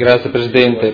Grazie Presidente.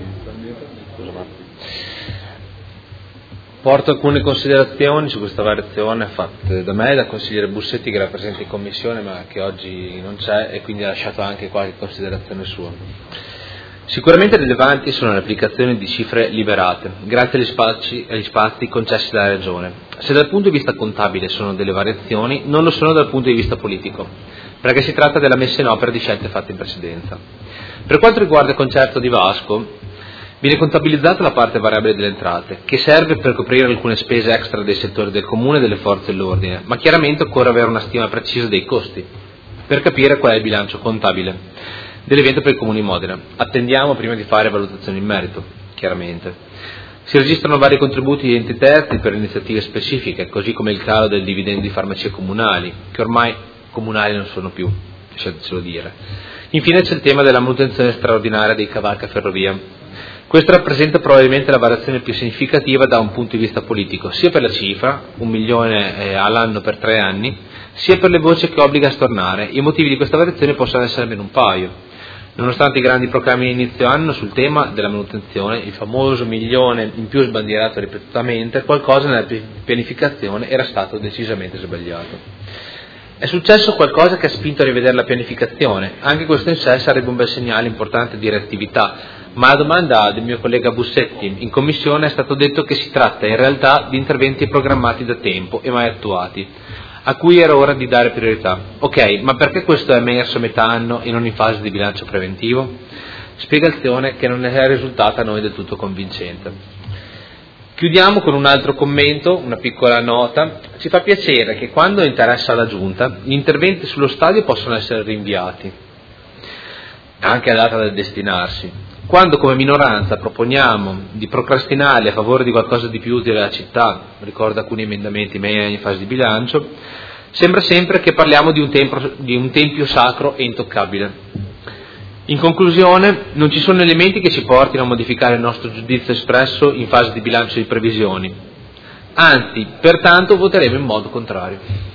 Porto alcune considerazioni su questa variazione fatte da me e dal consigliere Bussetti, che era presente in commissione ma che oggi non c'è e quindi ha lasciato anche qualche considerazione sua. Sicuramente rilevanti sono le applicazioni di cifre liberate, grazie agli spazi concessi dalla Regione. Se dal punto di vista contabile sono delle variazioni, non lo sono dal punto di vista politico, perché si tratta della messa in opera di scelte fatte in precedenza. Per quanto riguarda il concerto di Vasco, viene contabilizzata la parte variabile delle entrate, che serve per coprire alcune spese extra dei settori del comune e delle forze dell'ordine, ma chiaramente occorre avere una stima precisa dei costi, per capire qual è il bilancio contabile dell'evento per il Comune di Modena. Attendiamo prima di fare valutazioni in merito, chiaramente. Si registrano vari contributi di enti terzi per iniziative specifiche, così come il calo del dividendo di farmacie comunali, che ormai comunali non sono più, lasciatecelo dire. Infine c'è il tema della manutenzione straordinaria dei cavalca ferrovia. Questo rappresenta probabilmente la variazione più significativa da un punto di vista politico, sia per la cifra, 1 milione all'anno per 3 anni, sia per le voci che obbliga a stornare. I motivi di questa variazione possono essere almeno un paio. Nonostante i grandi proclami di inizio anno sul tema della manutenzione, il famoso milione in più sbandierato ripetutamente, qualcosa nella pianificazione era stato decisamente sbagliato. È successo qualcosa che ha spinto a rivedere la pianificazione. Anche questo in sé sarebbe un bel segnale importante di reattività, ma alla domanda del mio collega Bussetti in commissione è stato detto che si tratta in realtà di interventi programmati da tempo e mai attuati, a cui era ora di dare priorità. Ok, ma perché questo è emerso a metà anno e non in fase di bilancio preventivo? Spiegazione che non è risultata a noi del tutto convincente. Chiudiamo con un altro commento, una piccola nota. Ci fa piacere che quando interessa alla Giunta gli interventi sullo stadio possono essere rinviati, anche a data del destinarsi. Quando come minoranza proponiamo di procrastinarli a favore di qualcosa di più utile alla città, ricordo alcuni emendamenti miei in fase di bilancio, sembra sempre che parliamo di un tempio sacro e intoccabile. In conclusione, non ci sono elementi che ci portino a modificare il nostro giudizio espresso in fase di bilancio di previsioni. Anzi, pertanto voteremo in modo contrario.